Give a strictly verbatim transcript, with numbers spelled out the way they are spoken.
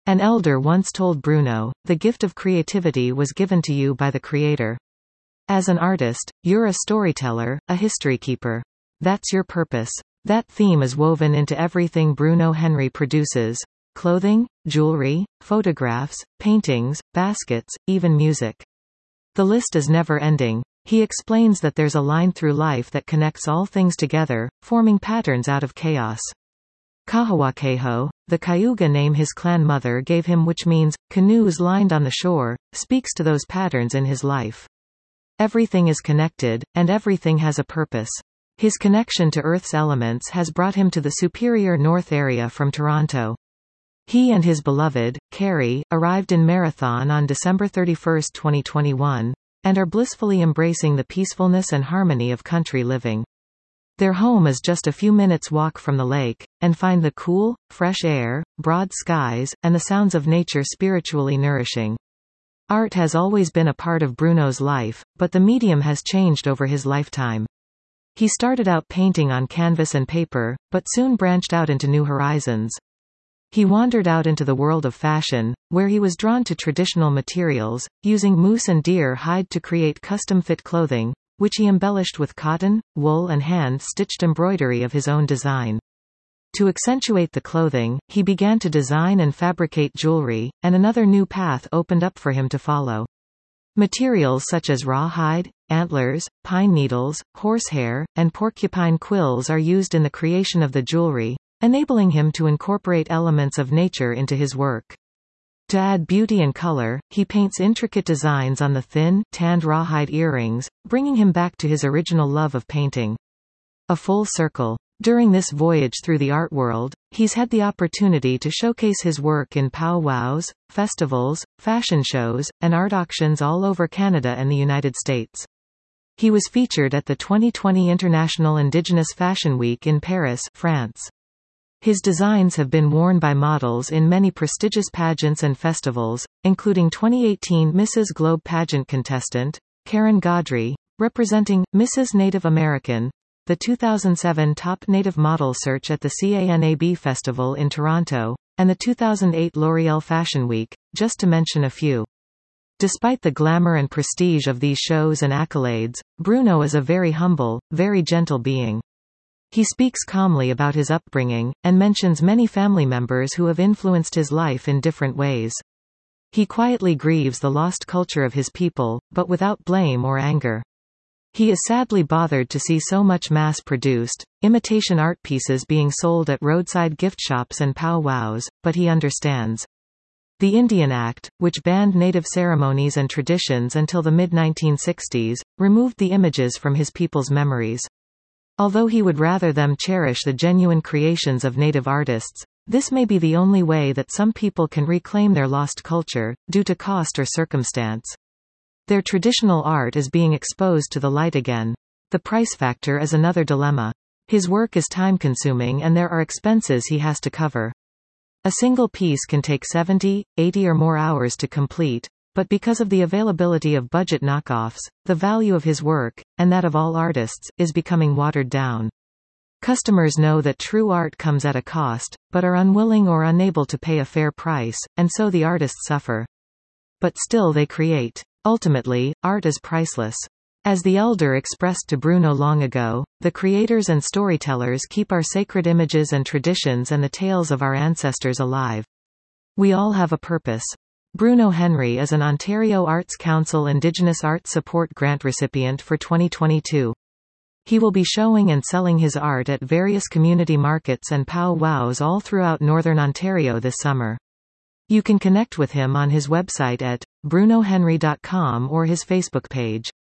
An elder once told Bruno, "The gift of creativity was given to you by the Creator. As an artist, you're a storyteller, a history keeper. That's your purpose." That theme is woven into everything Bruno Henry produces: clothing, jewelry, photographs, paintings, baskets, even music. The list is never-ending. He explains that there's a line through life that connects all things together, forming patterns out of chaos. Kahawakeho, the Cayuga name his clan mother gave him, which means canoes lined on the shore, speaks to those patterns in his life. Everything is connected, and everything has a purpose. His connection to Earth's elements has brought him to the Superior North area from Toronto. He and his beloved, Carrie, arrived in Marathon on December thirty-first, twenty twenty-one, and are blissfully embracing the peacefulness and harmony of country living. Their home is just a few minutes' walk from the lake, and find the cool, fresh air, broad skies, and the sounds of nature spiritually nourishing. Art has always been a part of Bruno's life, but the medium has changed over his lifetime. He started out painting on canvas and paper, but soon branched out into new horizons. He wandered out into the world of fashion, where he was drawn to traditional materials, using moose and deer hide to create custom-fit clothing, which he embellished with cotton, wool and hand-stitched embroidery of his own design. To accentuate the clothing, he began to design and fabricate jewelry, and another new path opened up for him to follow. Materials such as rawhide, antlers, pine needles, horsehair, and porcupine quills are used in the creation of the jewelry, enabling him to incorporate elements of nature into his work. To add beauty and color, he paints intricate designs on the thin, tanned rawhide earrings, bringing him back to his original love of painting. A full circle. During this voyage through the art world, he's had the opportunity to showcase his work in powwows, festivals, fashion shows, and art auctions all over Canada and the United States. He was featured at the twenty twenty International Indigenous Fashion Week in Paris, France. His designs have been worn by models in many prestigious pageants and festivals, including twenty eighteen Missus Globe pageant contestant, Karen Gaudry, representing Missus Native American, the two thousand seven Top Native Model Search at the CANAB Festival in Toronto, and the two thousand eight L'Oréal Fashion Week, just to mention a few. Despite the glamour and prestige of these shows and accolades, Bruno is a very humble, very gentle being. He speaks calmly about his upbringing, and mentions many family members who have influenced his life in different ways. He quietly grieves the lost culture of his people, but without blame or anger. He is sadly bothered to see so much mass-produced, imitation art pieces being sold at roadside gift shops and powwows, but he understands. The Indian Act, which banned native ceremonies and traditions until the mid nineteen sixties, removed the images from his people's memories. Although he would rather them cherish the genuine creations of native artists, this may be the only way that some people can reclaim their lost culture, due to cost or circumstance. Their traditional art is being exposed to the light again. The price factor is another dilemma. His work is time-consuming and there are expenses he has to cover. A single piece can take seventy, eighty or more hours to complete, but because of the availability of budget knockoffs, the value of his work, and that of all artists, is becoming watered down. Customers know that true art comes at a cost, but are unwilling or unable to pay a fair price, and so the artists suffer. But still they create. Ultimately, art is priceless. As the elder expressed to Bruno long ago, the creators and storytellers keep our sacred images and traditions and the tales of our ancestors alive. We all have a purpose. Bruno Henry is an Ontario Arts Council Indigenous Arts Support Grant recipient for twenty twenty-two. He will be showing and selling his art at various community markets and pow-wows all throughout Northern Ontario this summer. You can connect with him on his website at bruno henry dot com or his Facebook page.